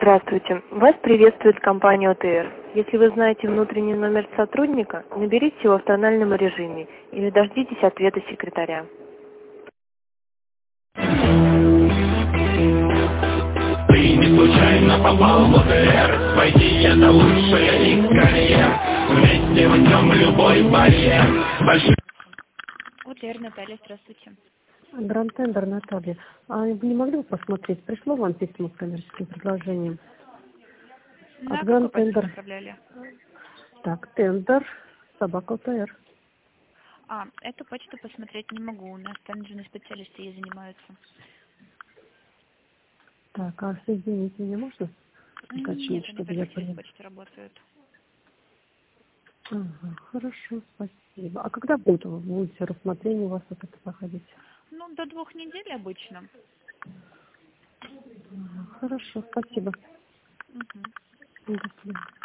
Здравствуйте. Вас приветствует компания ОТР. Если вы знаете внутренний номер сотрудника, наберите его в тональном режиме или дождитесь ответа секретаря. Ты не случайно попал в ОТР. Войти это лучшая из карьер. Вместе уйдем любой барьер. ОТР, Наталья, здравствуйте. Гранд-тендер, Наталья. А вы не могли бы посмотреть, пришло вам письмо с коммерческим предложением? На От какой почту Гранд-тендер. направляли? Так, тендер, собака ОТР. Эту почту посмотреть не могу. У нас тендерные специалисты ей занимаются. Так, а соединить меня можно? Уточнить, Нет, они чтобы я только через поняла. почту работают. Ага, хорошо, спасибо. А когда будете рассмотрение у вас вот это проходить? До 2 недель обычно. Ага, хорошо, спасибо. Мгм. До свидания.